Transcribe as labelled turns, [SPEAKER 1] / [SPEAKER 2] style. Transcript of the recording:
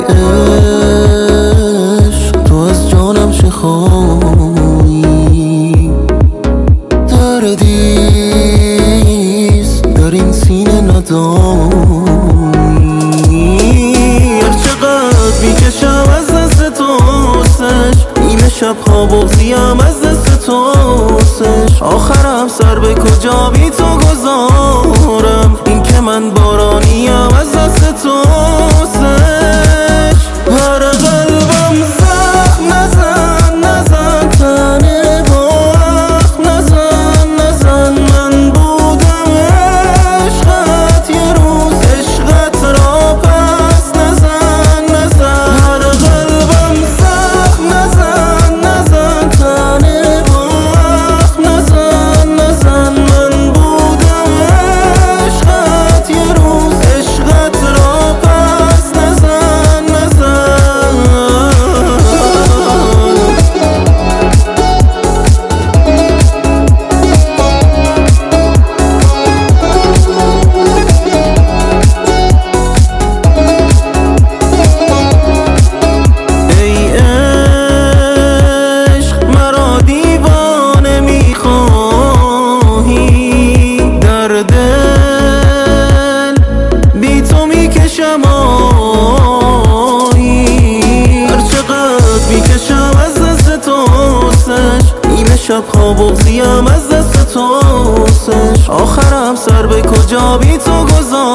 [SPEAKER 1] عشق تو از جانم چه خواهی، دردیست در این سینه نداری. هر چقدر میکشم از دست توستش، نیمه شبها بغضیم از دست توستش. آخرم سر به کجا بی تو گذارم، این که من بارانیم از دست توستش. هر قلبم زخم نزن نزن، تنه باخ نزن نزن. من بودم عشقت یه روز، عشقت را پس نزن نزن. هر قلبم زخم نزن نزن، تنه باخ نزن نزن. من بودم عشقت یه روز، عشقت را پس نزن نزن. ای عشق مرا دیوانه میخواهی، در دل بی تو میکشم آهی. هر چقدر میکشم از دست توستش، نیمه شبها بغضیم از دست توستش. آخرم سر به کجا بی تو گذارم،